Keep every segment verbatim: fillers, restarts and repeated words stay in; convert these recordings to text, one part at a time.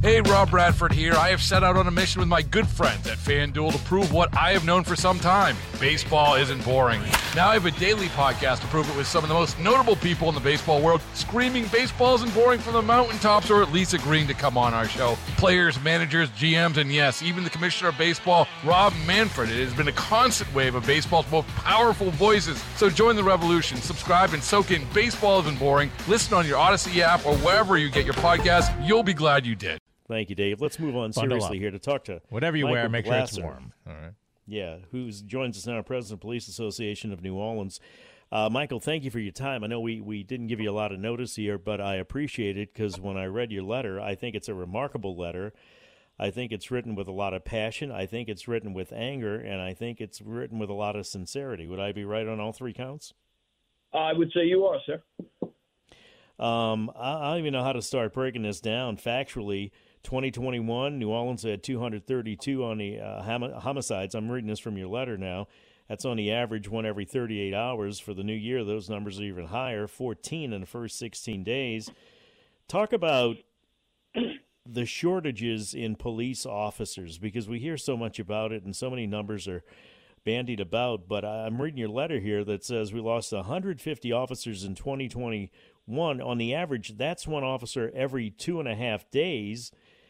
Hey, Rob Bradford here. I have set out on a mission with my good friends at FanDuel to prove what I have known for some time. Baseball isn't boring. Now I have a daily podcast to prove it with some of the most notable people in the baseball world, screaming baseball isn't boring from the mountaintops, or at least agreeing to come on our show. Players, managers, G Ms, and yes, even the commissioner of baseball, Rob Manfred. It has been a constant wave of baseball's most powerful voices. So join the revolution. Subscribe and soak in Baseball Isn't Boring. Listen on your Odyssey app or wherever you get your podcasts. You'll be glad you did. Thank you, Dave. Let's move on Bundle seriously up. here to talk to whatever you Michael wear, make Glasser. sure it's warm. All right. Yeah, who joins us now, President of Police Association of New Orleans. Uh, Michael, thank you for your time. I know we, we didn't give you a lot of notice here, but I appreciate it because when I read your letter, I think it's a remarkable letter. I think it's written with a lot of passion. I think it's written with anger, and I think it's written with a lot of sincerity. Would I be right on all three counts? I would say you are, sir. Um, I, I don't even know how to start breaking this down factually. twenty twenty-one, New Orleans had two hundred thirty-two on the uh, hom- homicides. I'm reading this from your letter now. That's on the average one every thirty-eight hours. For the new year, those numbers are even higher, fourteen in the first sixteen days. Talk about the shortages in police officers, because we hear so much about it and so many numbers are bandied about. But I'm reading your letter here that says we lost one hundred fifty officers in twenty twenty-one. On the average, that's one officer every two and a half days.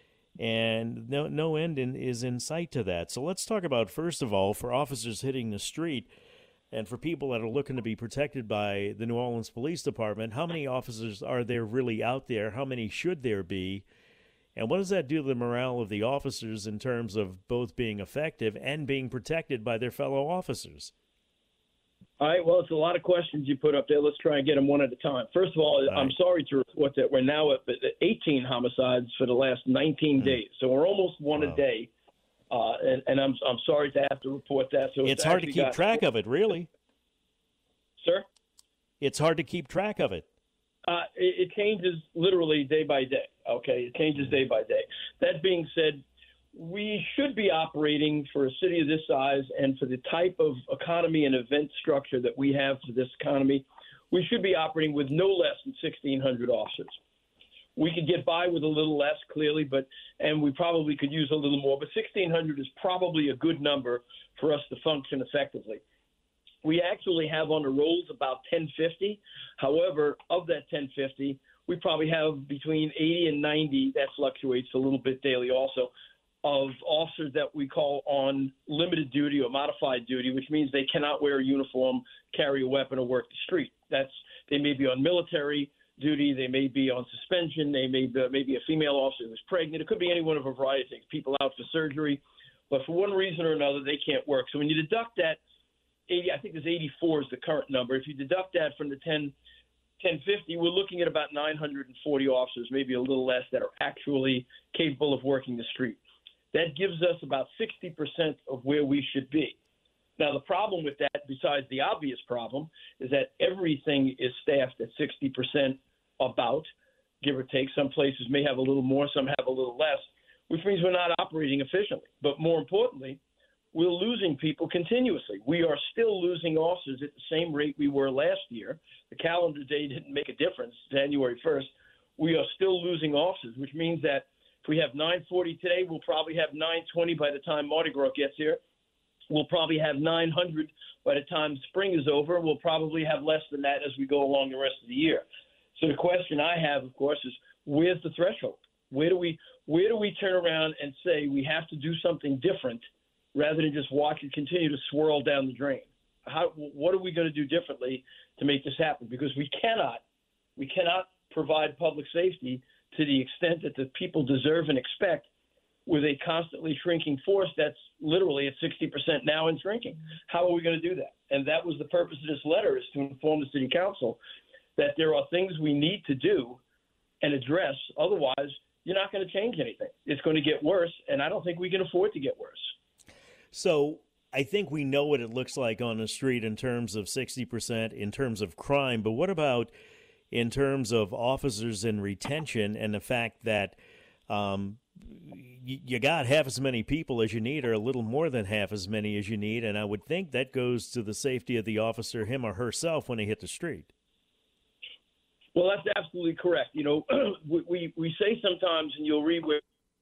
And no no end in, is in sight to that. So let's talk about, first of all, for officers hitting the street and for people that are looking to be protected by the New Orleans Police Department, how many officers are there really out there? How many should there be? And what does that do to the morale of the officers in terms of both being effective and being protected by their fellow officers? All right, well, it's a lot of questions you put up there. Let's try and get them one at a time. First of all, all I'm right. sorry to report that we're now at eighteen homicides for the last nineteen mm. days. So we're almost one wow. a day. Uh, and, and I'm I'm sorry to have to report that. So It's, it's hard to keep got, track of it, really. Sir? It's hard to keep track of it. Uh, it, it changes literally day by day, okay? It changes day by day. That being said, we should be operating for a city of this size and for the type of economy and event structure that we have for this economy, we should be operating with no less than sixteen hundred officers. We could get by with a little less, clearly, but and we probably could use a little more, but sixteen hundred is probably a good number for us to function effectively. We actually have on the rolls about ten fifty. However, of that ten fifty, we probably have between eighty and ninety. That fluctuates a little bit daily also, of officers that we call on limited duty or modified duty, which means they cannot wear a uniform, carry a weapon, or work the street. That's they may be on military duty, they may be on suspension, they may be, maybe a female officer who's pregnant. It could be any one of a variety of things. People out for surgery, but for one reason or another, they can't work. So when you deduct that, eighty, I think there's eighty-four is the current number. If you deduct that from the ten, ten fifty, we're looking at about nine hundred forty officers, maybe a little less, that are actually capable of working the street. That gives us about sixty percent of where we should be. Now, the problem with that, besides the obvious problem, is that everything is staffed at sixty percent about, give or take. Some places may have a little more, some have a little less, which means we're not operating efficiently. But more importantly, we're losing people continuously. We are still losing officers at the same rate we were last year. The calendar day didn't make a difference, January first. We are still losing officers, which means that if we have nine forty today, we'll probably have nine twenty by the time Mardi Gras gets here. We'll probably have nine hundred by the time spring is over. We'll probably have less than that as we go along the rest of the year. So the question I have, of course, is where's the threshold? Where do we where do we turn around and say we have to do something different rather than just watch it continue to swirl down the drain? How, what are we going to do differently to make this happen? Because we cannot we cannot provide public safety to the extent that the people deserve and expect with a constantly shrinking force that's literally at sixty percent now and shrinking. How are we going to do that? And that was the purpose of this letter, is to inform the city council that there are things we need to do and address. Otherwise, you're not going to change anything. It's going to get worse, and I don't think we can afford to get worse. So I think we know what it looks like on the street in terms of sixty percent, in terms of crime, but what about in terms of officers and retention and the fact that um, you, you got half as many people as you need, or a little more than half as many as you need, and I would think that goes to the safety of the officer, him or herself, when they hit the street. Well, that's absolutely correct. You know, we, we, we say sometimes, and you'll read where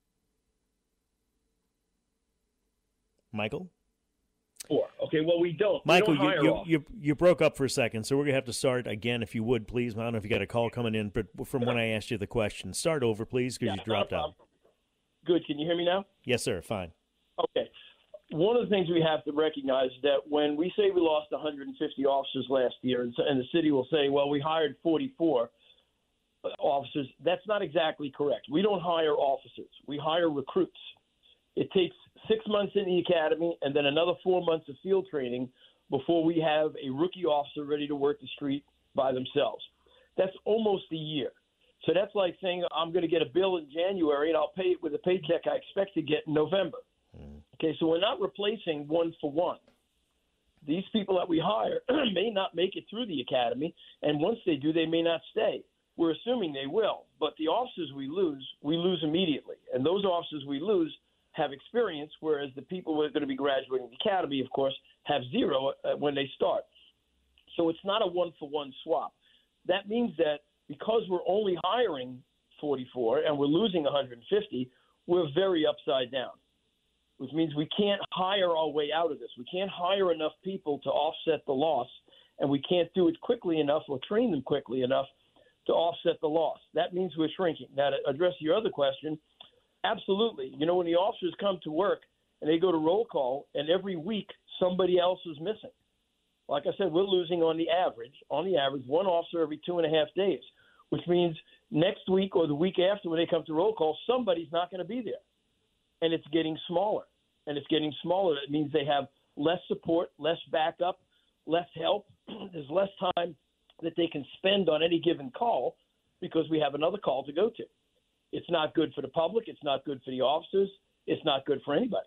Michael? Four. Okay, well, we don't. Michael, we don't you, hire you, off. you you broke up for a second, so we're going to have to start again, if you would, please. I don't know if you got a call coming in, but from when I asked you the question. Start over, please, because Yeah, you not a dropped out. problem. Good. Can you hear me now? Yes, sir. Fine. Okay. One of the things we have to recognize is that when we say we lost one hundred fifty officers last year, and, and the city will say, well, we hired forty-four officers, that's not exactly correct. We don't hire officers. We hire recruits. It takes six months in the academy and then another four months of field training before we have a rookie officer ready to work the street by themselves. That's almost a year. So that's like saying I'm going to get a bill in January and I'll pay it with a paycheck I expect to get in November. Okay, so we're not replacing one for one. These people that we hire may not make it through the academy, and once they do, they may not stay. We're assuming they will, but the officers we lose, we lose immediately. And those officers we lose have experience, whereas the people who are going to be graduating the academy, of course, have zero when they start. So it's not a one-for-one swap. That means that because we're only hiring forty-four and we're losing one hundred fifty, we're very upside down, which means we can't hire our way out of this. We can't hire enough people to offset the loss, and we can't do it quickly enough or train them quickly enough to offset the loss. That means we're shrinking. Now, to address your other question, absolutely. You know, when the officers come to work and they go to roll call, and every week somebody else is missing. Like I said, we're losing on the average, on the average, one officer every two and a half days, which means next week or the week after when they come to roll call, somebody's not going to be there. And it's getting smaller. And it's getting smaller. It means they have less support, less backup, less help. There's less time that they can spend on any given call because we have another call to go to. It's not good for the public. It's not good for the officers. It's not good for anybody.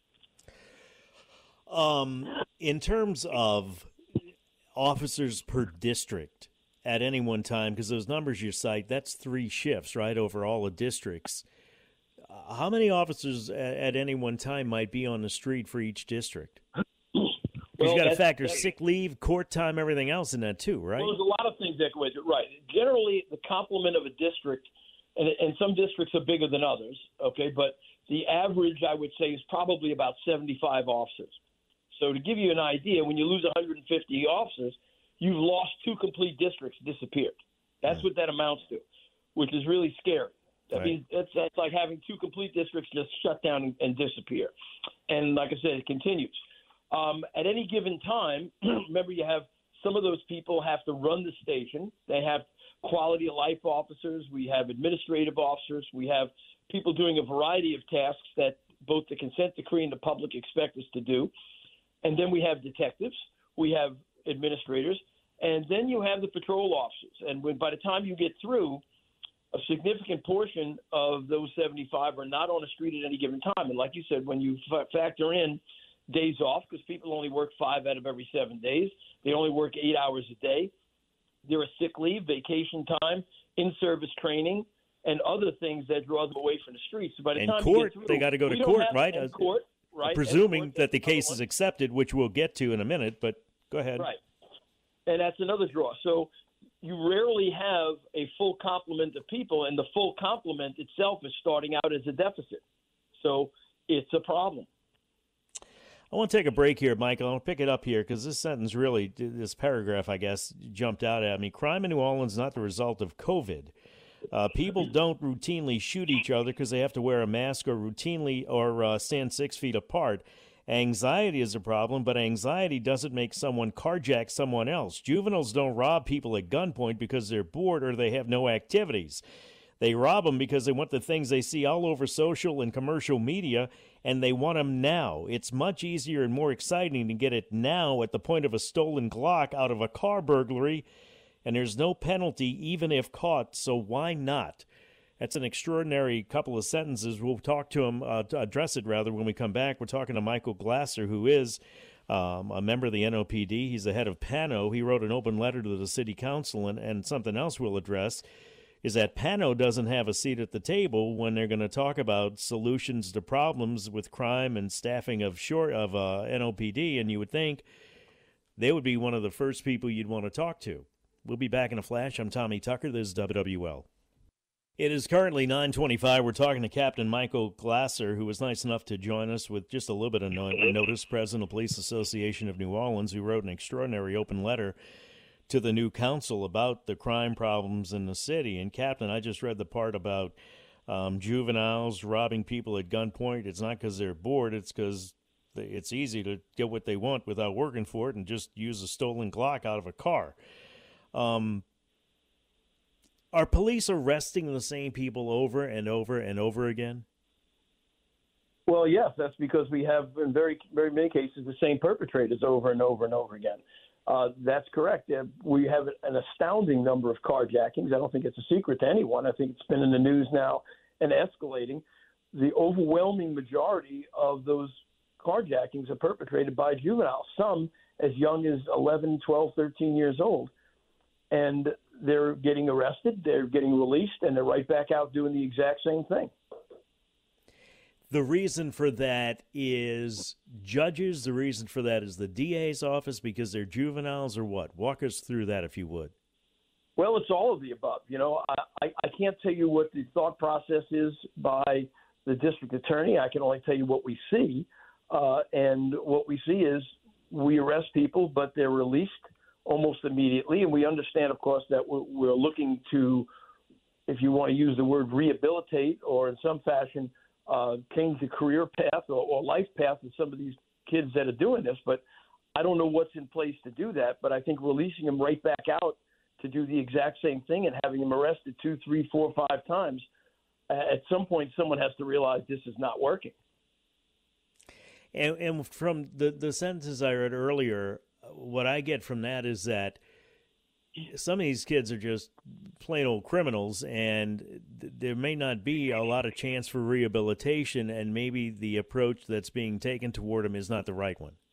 Um, in terms of officers per district at any one time, because those numbers you cite, that's three shifts, right, over all the districts. Uh, how many officers at, at any one time might be on the street for each district? Because Well, you got to that's- factor that's- sick leave, court time, everything else in that too, right? Well, there's a lot of things that go into it. Right. Generally, the complement of a district, and, and some districts are bigger than others, okay, but the average, I would say, is probably about seventy-five officers. So to give you an idea, when you lose one hundred fifty officers, you've lost two complete districts, disappeared. That's mm. what that amounts to, which is really scary. That right. means that's, that's like having two complete districts just shut down and, and disappear. And like I said, it continues. Um, at any given time, remember you have some of those people have to run the station. They have quality of life officers. We have administrative officers. We have people doing a variety of tasks that both the consent decree and the public expect us to do. And then we have detectives. We have administrators. And then you have the patrol officers. And when, by the time you get through, a significant portion of those seventy-five are not on the street at any given time. And like you said, when you f- factor in days off, because people only work five out of every seven days, they only work eight hours a day. There are sick leave, vacation time, in-service training, and other things that draw them away from the streets. So by the and time court, you get through, they got to go to we don't court, have- right? and Uh, court, right? Presuming and court, that the that's another case one. is accepted, which we'll get to in a minute, but go ahead. Right. And that's another draw. So you rarely have a full complement of people, and the full complement itself is starting out as a deficit. So it's a problem. I want to take a break here, Michael. I'll pick it up here because this sentence really, this paragraph, I guess, jumped out at me. Crime in New Orleans is not the result of COVID. Uh, people don't routinely shoot each other because they have to wear a mask or routinely or uh, stand six feet apart. Anxiety is a problem, but anxiety doesn't make someone carjack someone else. Juveniles don't rob people at gunpoint because they're bored or they have no activities. They rob them because they want the things they see all over social and commercial media, and they want them now. It's much easier and more exciting to get it now at the point of a stolen Glock out of a car burglary, and there's no penalty even if caught, so why not? That's an extraordinary couple of sentences. We'll talk to him, uh, to address it rather, when we come back. We're talking to Michael Glasser, who is um, a member of the N O P D. He's the head of PANO. He wrote an open letter to the city council, and, and something else we'll address is that PANO doesn't have a seat at the table when they're going to talk about solutions to problems with crime and staffing of short of uh, N O P D, and you would think they would be one of the first people you'd want to talk to. We'll be back in a flash. I'm Tommy Tucker. This is W W L. It is currently nine twenty-five. We're talking to Captain Michael Glasser, who was nice enough to join us with just a little bit of no- notice, President of the Police Association of New Orleans, who wrote an extraordinary open letter to the new council about the crime problems in the city. And, Captain, I just read the part about um, juveniles robbing people at gunpoint. It's not because they're bored. It's because it's easy to get what they want without working for it and just use a stolen Glock out of a car. Um Are police arresting the same people over and over and over again? Well, yes, that's because we have, in very, very many cases, the same perpetrators over and over and over again. Uh, that's correct. Uh, we have an astounding number of carjackings. I don't think it's a secret to anyone. I think it's been in the news now and escalating. The overwhelming majority of those carjackings are perpetrated by juveniles, some as young as eleven, twelve, thirteen years old. And they're getting arrested, they're getting released, and they're right back out doing the exact same thing. The reason for that is judges. The reason for that is the D A's office because they're juveniles, or what? Walk us through that, if you would. Well, it's all of the above. You know, I, I can't tell you what the thought process is by the district attorney. I can only tell you what we see. Uh, and what we see is we arrest people, but they're released almost immediately. And we understand, of course, that we're, we're looking to, if you want to use the word rehabilitate, or in some fashion uh, change the career path or, or life path of some of these kids that are doing this. But I don't know what's in place to do that. But I think releasing them right back out to do the exact same thing and having them arrested two, three, four, five times, uh, at some point someone has to realize this is not working. And, and from the, the sentences I read earlier, what I get from that is that some of these kids are just plain old criminals, and th- there may not be a lot of chance for rehabilitation, and maybe the approach that's being taken toward them is not the right one.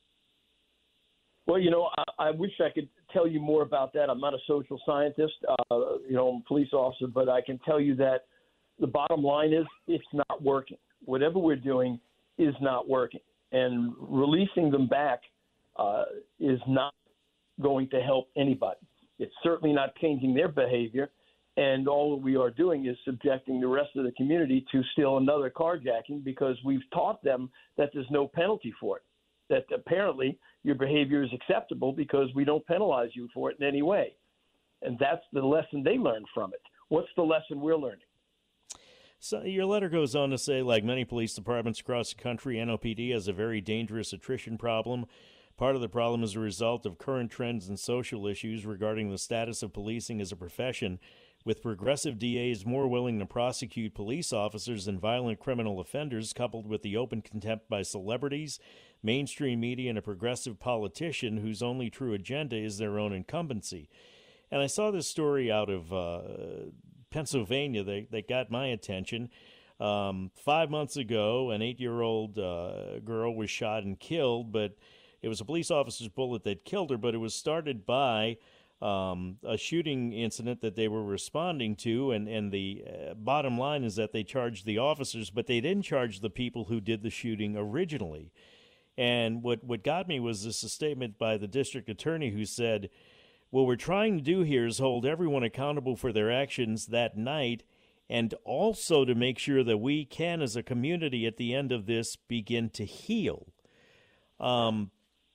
Well, you know, I, I wish I could tell you more about that. I'm not a social scientist, uh, you know, I'm a police officer, but I can tell you that the bottom line is it's not working. Whatever we're doing is not working, and releasing them back uh, is not going to help anybody. It's certainly not changing their behavior, and all we are doing is subjecting the rest of the community to still another carjacking because we've taught them that there's no penalty for it, that apparently your behavior is acceptable because we don't penalize you for it in any way. And that's the lesson they learned from it. What's the lesson we're learning? So your letter goes on to say, like many police departments across the country, N O P D has a very dangerous attrition problem. Part of the problem is a result of current trends and social issues regarding the status of policing as a profession, with progressive D As more willing to prosecute police officers than violent criminal offenders, coupled with the open contempt by celebrities, mainstream media, and a progressive politician whose only true agenda is their own incumbency. And I saw this story out of uh, Pennsylvania that, that got my attention. Um, five months ago, an eight-year-old uh, girl was shot and killed, but it was a police officer's bullet that killed her, but it was started by um, a shooting incident that they were responding to, and, and the uh, bottom line is that they charged the officers, but they didn't charge the people who did the shooting originally. And what, what got me was this a statement by the district attorney who said, what we're trying to do here is hold everyone accountable for their actions that night, and also to make sure that we can, as a community at the end of this, begin to heal. Um,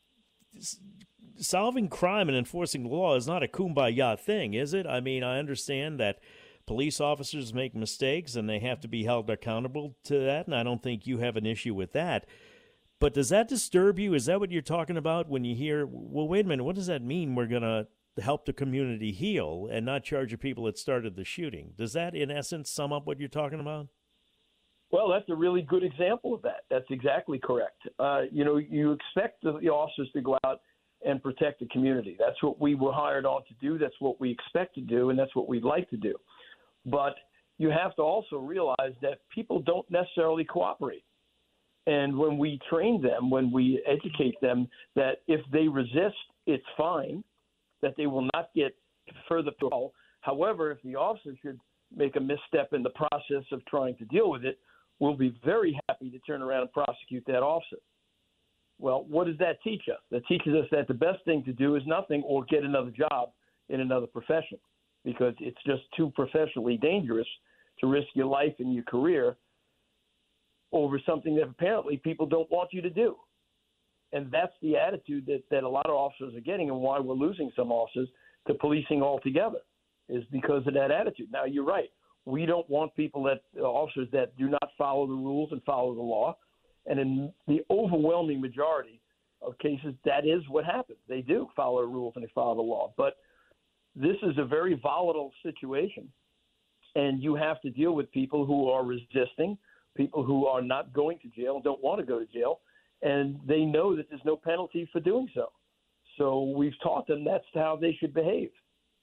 solving crime and enforcing the law is not a kumbaya thing, is it? I mean, I understand that police officers make mistakes and they have to be held accountable to that, and I don't think you have an issue with that. But does that disturb you? Is that what you're talking about when you hear, well, wait a minute, what does that mean? We're going to help the community heal and not charge the people that started the shooting. Does that, in essence, sum up what you're talking about? Well, that's a really good example of that. That's exactly correct. Uh, you know, you expect the, the officers to go out and protect the community. That's what we were hired on to do. That's what we expect to do, and that's what we'd like to do. But you have to also realize that people don't necessarily cooperate. And when we train them, when we educate them that if they resist, it's fine, that they will not get further parole. However, if the officer should make a misstep in the process of trying to deal with it, we'll be very happy to turn around and prosecute that officer. Well, what does that teach us? That teaches us that the best thing to do is nothing or get another job in another profession. because it's just too professionally dangerous to risk your life and your career over something that apparently people don't want you to do. And that's the attitude that, that a lot of officers are getting, and why we're losing some officers to policing altogether, is because of that attitude. Now, you're right. We don't want people that uh, officers that do not follow the rules and follow the law. And in the overwhelming majority of cases, that is what happens. They do follow the rules and they follow the law. But this is a very volatile situation, and you have to deal with people who are resisting, people who are not going to jail, don't want to go to jail, and they know that there's no penalty for doing so. So we've taught them that's how they should behave.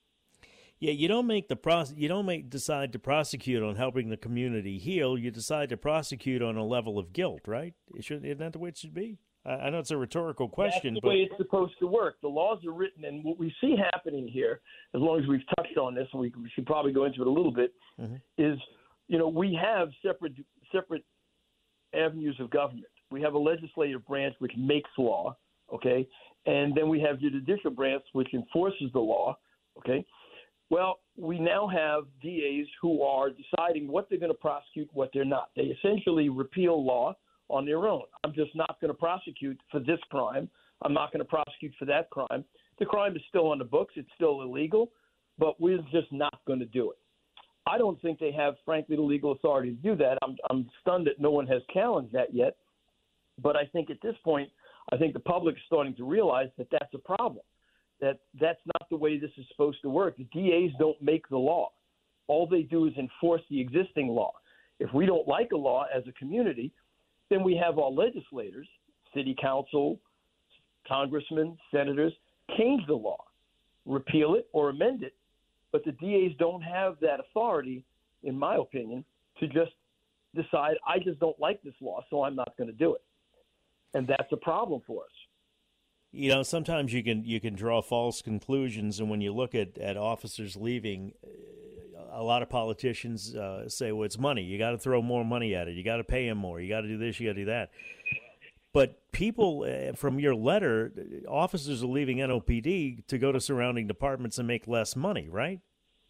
Yeah, you don't make the pros- you don't make decide to prosecute on helping the community heal. You decide to prosecute on a level of guilt, right? It should, isn't that the way it should be? I, I know it's a rhetorical question, that's the but way it's supposed to work. The laws are written, and what we see happening here, as long as we've touched on this, and we, we should probably go into it a little bit, mm-hmm. is you know we have separate separate avenues of government. We have a legislative branch which makes law, okay, and then we have the judicial branch which enforces the law, okay. Well, we now have D As who are deciding what they're going to prosecute, what they're not. They essentially repeal law on their own. I'm just not going to prosecute for this crime. I'm not going to prosecute for that crime. The crime is still on the books. It's still illegal, but we're just not going to do it. I don't think they have, frankly, the legal authority to do that. I'm, I'm stunned that no one has challenged that yet. But I think at this point, I think the public is starting to realize that that's a problem, that that's not the way this is supposed to work. The D As don't make the law. All they do is enforce the existing law. If we don't like a law as a community, then we have our legislators, city council, congressmen, senators, change the law, repeal it or amend it. But the D As don't have that authority, in my opinion, to just decide, I just don't like this law, so I'm not going to do it. And that's a problem for us. You know, sometimes you can you can draw false conclusions, and when you look at, at officers leaving, a lot of politicians uh, say, well, it's money. You got to throw more money at it. You got to pay them more. You got to do this. You got to do that. But people, uh, from your letter, officers are leaving N O P D to go to surrounding departments and make less money, right?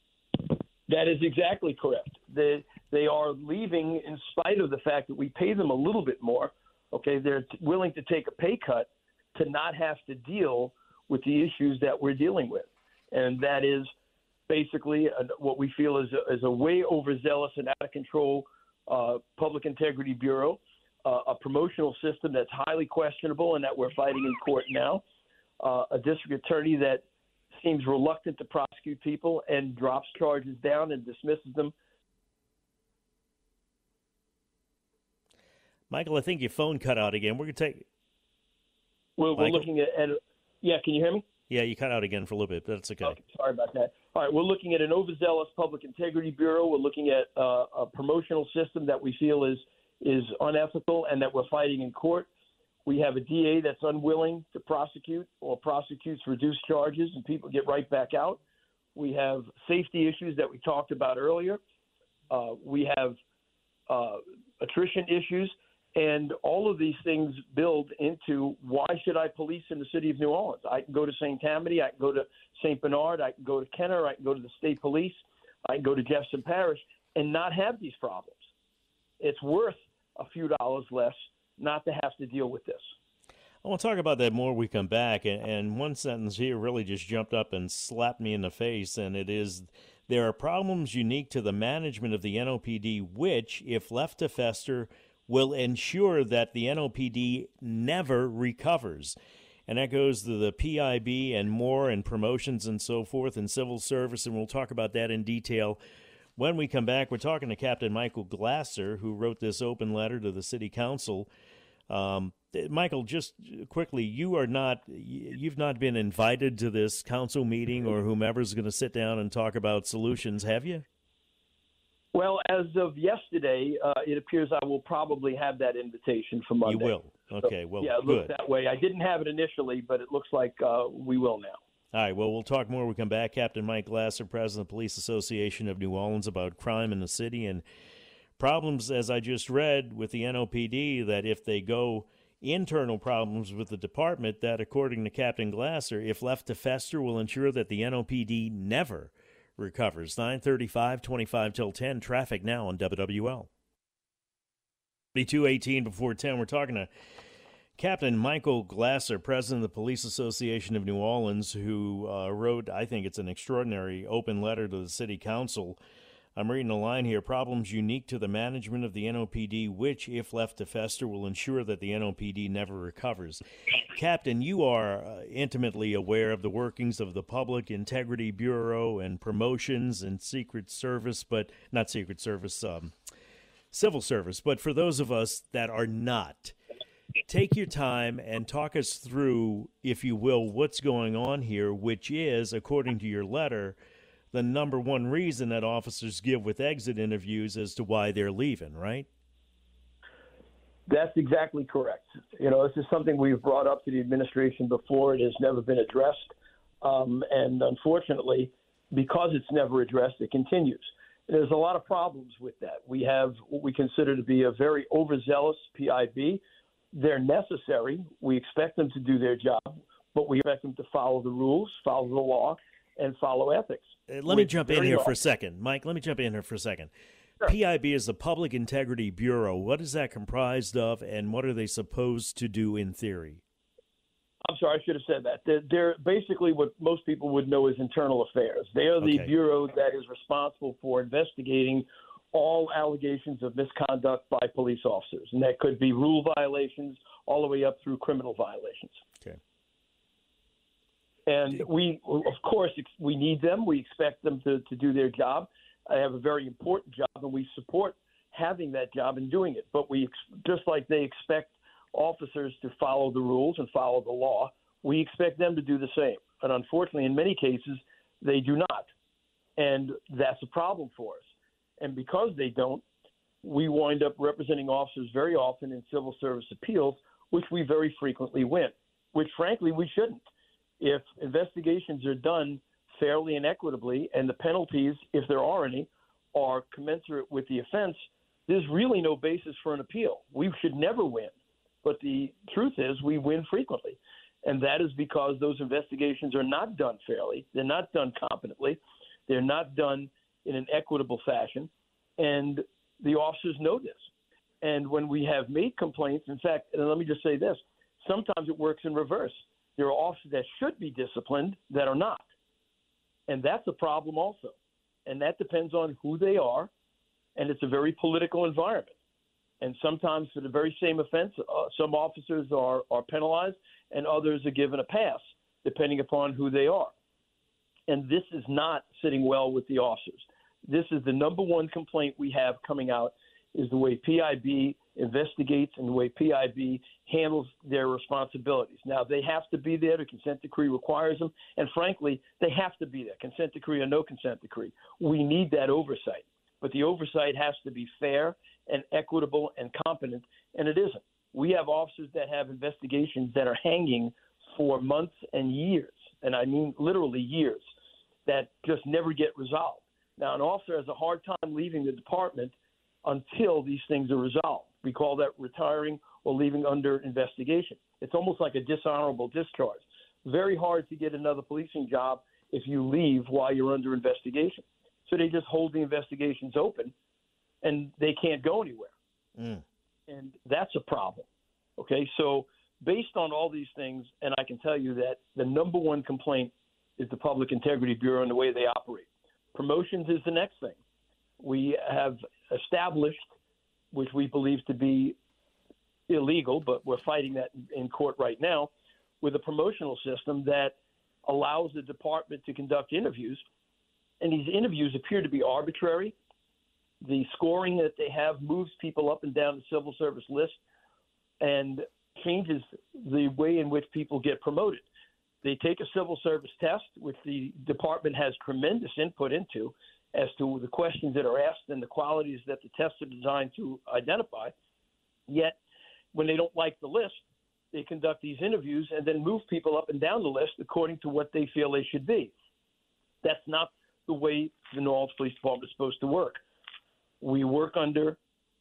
That is exactly correct. They, they are leaving in spite of the fact that we pay them a little bit more. Okay, they're t- willing to take a pay cut to not have to deal with the issues that we're dealing with. And that is basically a, what we feel is a, is a way overzealous and out of control uh, Public Integrity Bureau, uh, a promotional system that's highly questionable and that we're fighting in court now, uh, a district attorney that seems reluctant to prosecute people and drops charges down and dismisses them. Michael, I think your phone cut out again. We're going to take... We're, we're looking at, at – yeah, can you hear me? Yeah, you cut out again for a little bit, but that's okay. okay. Sorry about that. All right, we're looking at an overzealous Public Integrity Bureau. We're looking at uh, a promotional system that we feel is is unethical and that we're fighting in court. We have a D A that's unwilling to prosecute or prosecutes reduced charges and people get right back out. We have safety issues that we talked about earlier. Uh, we have uh, attrition issues. And all of these things build into why should I police in the city of New Orleans? I can go to Saint Tammany, I can go to Saint Bernard, I can go to Kenner, I can go to the state police, I can go to Jefferson Parish and not have these problems. It's worth a few dollars less not to have to deal with this. I want to talk about that more when we come back. And, and one sentence here really just jumped up and slapped me in the face, and it is, there are problems unique to the management of the N O P D which, if left to fester, will ensure that the N O P D never recovers. And that goes to the P I B and more and promotions and so forth and civil service, and we'll talk about that in detail. When we come back, we're talking to Captain Michael Glasser, who wrote this open letter to the city council. Um, Michael, just quickly, you are not, you've not been invited to this council meeting or whomever's going to sit down and talk about solutions, have you? Well, as of yesterday, uh, it appears I will probably have that invitation for Monday. You will? Okay, well, so, yeah, it good. looks that way. I didn't have it initially, but it looks like uh, we will now. All right, well, we'll talk more when we come back. Captain Mike Glasser, President of the Police Association of New Orleans, about crime in the city and problems, as I just read, with the N O P D, that if they go internal problems with the department, that according to Captain Glasser, if left to fester, will ensure that the N O P D never recovers. nine thirty-five, twenty-five till ten. Traffic now on W W L. two eighteen before ten. We're talking to Captain Michael Glasser, president of the Police Association of New Orleans, who uh, wrote, I think it's an extraordinary open letter to the city council. I'm reading a line here. Problems unique to the management of the N O P D, which, if left to fester, will ensure that the N O P D never recovers. Captain, you are uh, intimately aware of the workings of the Public Integrity Bureau and promotions and Secret Service, but not Secret Service, um, Civil Service. But for those of us that are not, take your time and talk us through, if you will, what's going on here, which is, according to your letter, the number one reason that officers give with exit interviews as to why they're leaving, right? That's exactly correct. You know, this is something we've brought up to the administration before. It has never been addressed. Um, and unfortunately, because it's never addressed, it continues. There's a lot of problems with that. We have what we consider to be a very overzealous P I B. They're necessary. We expect them to do their job, but we expect them to follow the rules, follow the law, and follow ethics. Uh, let me jump in here for a second. Mike, let me jump in here for a second. Sure. P I B is the Public Integrity Bureau. What is that comprised of, and what are they supposed to do in theory? I'm sorry, I should have said that. They're, they're basically what most people would know as internal affairs. They are the Okay. bureau that is responsible for investigating all allegations of misconduct by police officers, and that could be rule violations all the way up through criminal violations. Okay. And we, of course, we need them. We expect them to, to do their job. I have a very important job, and we support having that job and doing it. But we, just like they expect officers to follow the rules and follow the law, we expect them to do the same. And unfortunately, in many cases, they do not. And that's a problem for us. And because they don't, we wind up representing officers very often in civil service appeals, which we very frequently win, which frankly we shouldn't. If investigations are done fairly and equitably, and the penalties, if there are any, are commensurate with the offense, there's really no basis for an appeal. We should never win. But the truth is we win frequently. And that is because those investigations are not done fairly. They're not done competently. They're not done in an equitable fashion. And the officers know this. And when we have made complaints, in fact, and let me just say this, sometimes it works in reverse. There are officers that should be disciplined that are not. And that's a problem also. And that depends on who they are. And it's a very political environment. And sometimes for the very same offense, uh, some officers are, are penalized and others are given a pass, depending upon who they are. And this is not sitting well with the officers. This is the number one complaint we have coming out, is the way P I B investigates and the way P I B handles their responsibilities. Now, they have to be there. The consent decree requires them. And frankly, they have to be there, consent decree or no consent decree. We need that oversight. But the oversight has to be fair and equitable and competent, and it isn't. We have officers that have investigations that are hanging for months and years, and I mean literally years, that just never get resolved. Now, an officer has a hard time leaving the department until these things are resolved. We call that retiring or leaving under investigation. It's almost like a dishonorable discharge. Very hard to get another policing job if you leave while you're under investigation. So they just hold the investigations open, and they can't go anywhere. Mm. And that's a problem. Okay, so based on all these things, and I can tell you that the number one complaint is the Public Integrity Bureau and the way they operate. Promotions is the next thing. We have established, which we believe to be illegal, but we're fighting that in court right now, with a promotional system that allows the department to conduct interviews. And these interviews appear to be arbitrary. The scoring that they have moves people up and down the civil service list and changes the way in which people get promoted. They take a civil service test, which the department has tremendous input into as to the questions that are asked and the qualities that the tests are designed to identify. Yet, when they don't like the list, they conduct these interviews and then move people up and down the list according to what they feel they should be. That's not the way the New Orleans Police Department is supposed to work. We work under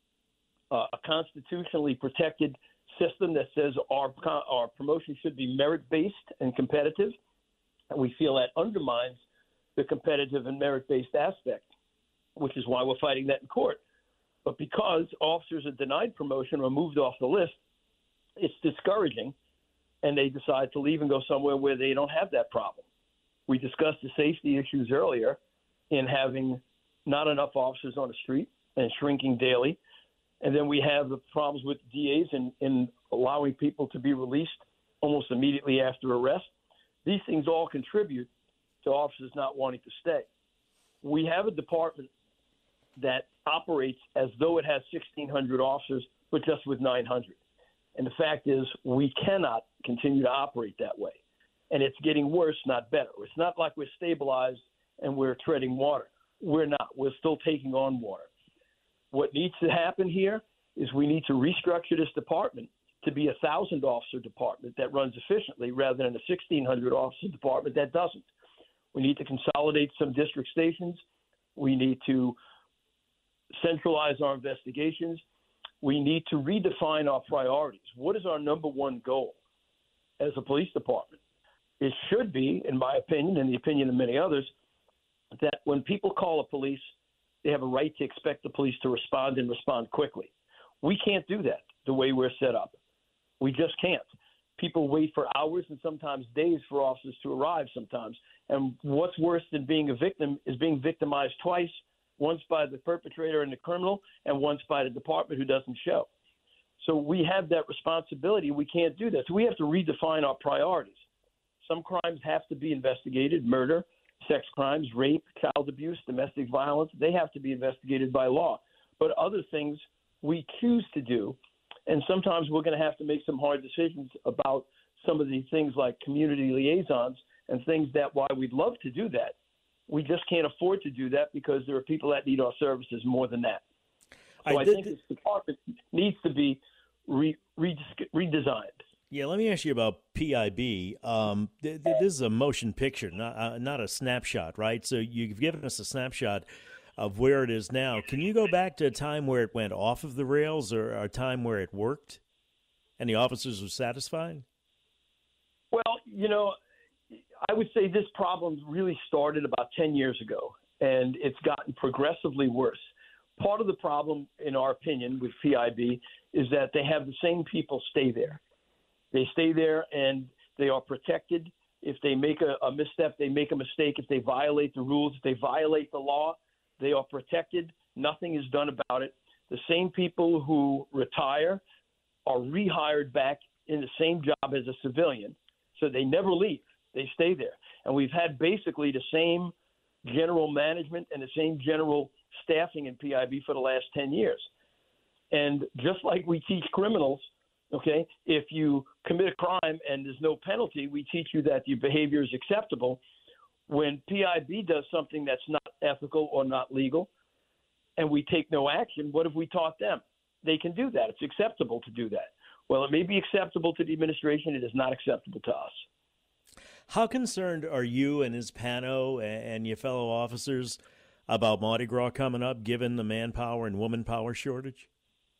uh, a constitutionally protected system that says our our promotion should be merit-based and competitive, and we feel that undermines the competitive and merit-based aspect, which is why we're fighting that in court. But because officers are denied promotion or moved off the list, it's discouraging, and they decide to leave and go somewhere where they don't have that problem. We discussed the safety issues earlier in having not enough officers on the street and shrinking daily. And then we have the problems with D As in, in allowing people to be released almost immediately after arrest. These things all contribute to officers not wanting to stay. We have a department that operates as though it has sixteen hundred officers, but just with nine hundred. And the fact is, we cannot continue to operate that way. And it's getting worse, not better. It's not like we're stabilized and we're treading water. We're not. We're still taking on water. What needs to happen here is we need to restructure this department to be a one thousand officer department that runs efficiently rather than a sixteen hundred officer department that doesn't. We need to consolidate some district stations. We need to centralize our investigations. We need to redefine our priorities. What is our number one goal as a police department? It should be, in my opinion, and the opinion of many others, that when people call a police, they have a right to expect the police to respond and respond quickly. We can't do that the way we're set up. We just can't. People wait for hours and sometimes days for officers to arrive sometimes. And what's worse than being a victim is being victimized twice, once by the perpetrator and the criminal, and once by the department who doesn't show. So we have that responsibility. We can't do that. So we have to redefine our priorities. Some crimes have to be investigated, murder, sex crimes, rape, child abuse, domestic violence. They have to be investigated by law. But other things we choose to do, and sometimes we're going to have to make some hard decisions about some of these things like community liaisons and things that, while we'd love to do that, we just can't afford to do that because there are people that need our services more than that. So I, I think th- this department needs to be re- re- redesigned. Yeah, let me ask you about P I B. Um, th- th- this is a motion picture, not uh, not a snapshot, right? So you've given us a snapshot of where it is now. Can you go back to a time where it went off of the rails, or a time where it worked and the officers were satisfied? Well, you know, I would say this problem really started about ten years ago, and it's gotten progressively worse. Part of the problem, in our opinion, with P I B is that they have the same people stay there. They stay there and they are protected. If they make a, a misstep, they make a mistake. If they violate the rules, if they violate the law, they are protected. Nothing is done about it. The same people who retire are rehired back in the same job as a civilian, so they never leave. They stay there. And we've had basically the same general management and the same general staffing in P I B for the last ten years. And just like we teach criminals, okay, if you commit a crime and there's no penalty, we teach you that your behavior is acceptable. When P I B does something that's not ethical or not legal and we take no action, what have we taught them? They can do that. It's acceptable to do that. Well, it may be acceptable to the administration. It is not acceptable to us. How concerned are you and Hispano and your fellow officers about Mardi Gras coming up, given the manpower and woman power shortage?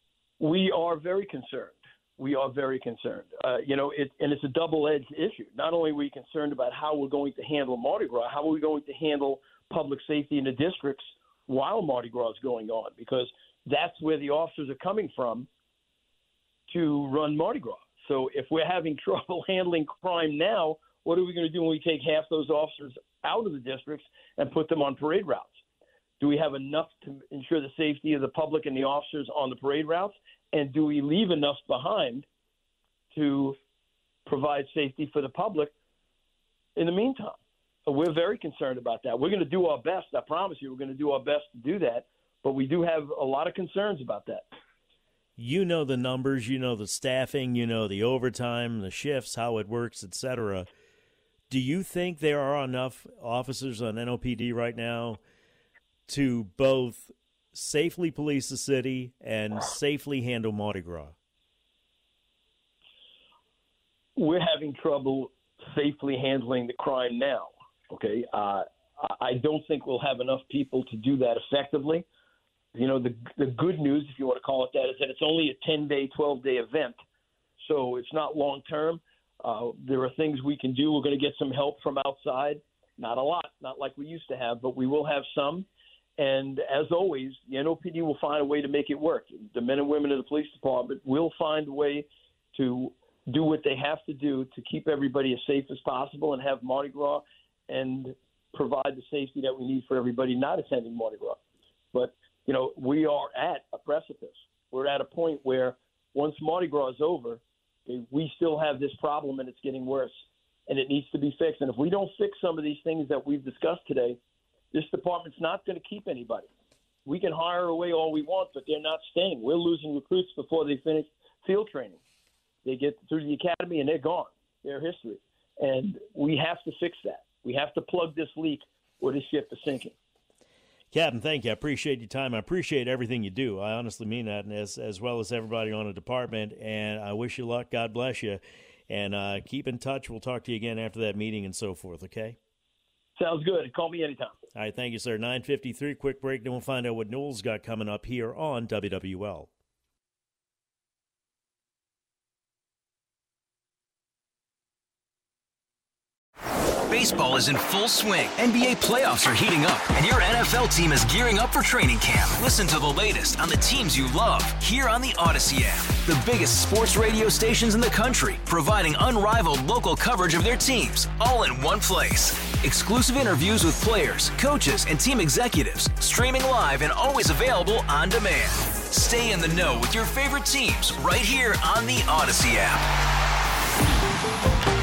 We are very concerned. We are very concerned. Uh, you know, it, and it's a double-edged issue. Not only are we concerned about how we're going to handle Mardi Gras, how are we going to handle public safety in the districts while Mardi Gras is going on, because that's where the officers are coming from to run Mardi Gras. So if we're having trouble handling crime now, what are we going to do when we take half those officers out of the districts and put them on parade routes? Do we have enough to ensure the safety of the public and the officers on the parade routes? And do we leave enough behind to provide safety for the public in the meantime? So we're very concerned about that. We're going to do our best. I promise you, we're going to do our best to do that. But we do have a lot of concerns about that. You know the numbers, you know the staffing, you know the overtime, the shifts, how it works, et cetera. Do you think there are enough officers on N O P D right now to both safely police the city and safely handle Mardi Gras? We're having trouble safely handling the crime now, okay? Uh, I don't think we'll have enough people to do that effectively. You know, the the good news, if you want to call it that, is that it's only a ten-day, twelve-day event, so it's not long-term. Uh, there are things we can do. We're going to get some help from outside Not a lot, not like we used to have, but we will have some. And as always, the N O P D will find a way to make it work. The men and women of the police department will find a way to do what they have to do to keep everybody as safe as possible and have Mardi Gras and provide the safety that we need for everybody not attending Mardi Gras. But, you know, we are at a precipice. We're at a point where once Mardi Gras is over, we still have this problem and it's getting worse, and it needs to be fixed. And if we don't fix some of these things that we've discussed today, this department's not going to keep anybody. We can hire away all we want, but they're not staying. We're losing recruits before they finish field training. They get through the academy and they're gone. They're history. And we have to fix that. We have to plug this leak or this ship is sinking. Captain, thank you. I appreciate your time. I appreciate everything you do. I honestly mean that, and as as well as everybody on the department. And I wish you luck. God bless you. And uh, keep in touch. We'll talk to you again after that meeting and so forth, okay? Sounds good. Call me anytime. All right, thank you, sir. nine fifty-three, quick break, then we'll find out what Newell's got coming up here on W W L. Baseball is in full swing. N B A playoffs are heating up, and your N F L team is gearing up for training camp. Listen to the latest on the teams you love here on the Odyssey app. The biggest sports radio stations in the country, providing unrivaled local coverage of their teams, all in one place. Exclusive interviews with players, coaches, and team executives, streaming live and always available on demand. Stay in the know with your favorite teams right here on the Odyssey app.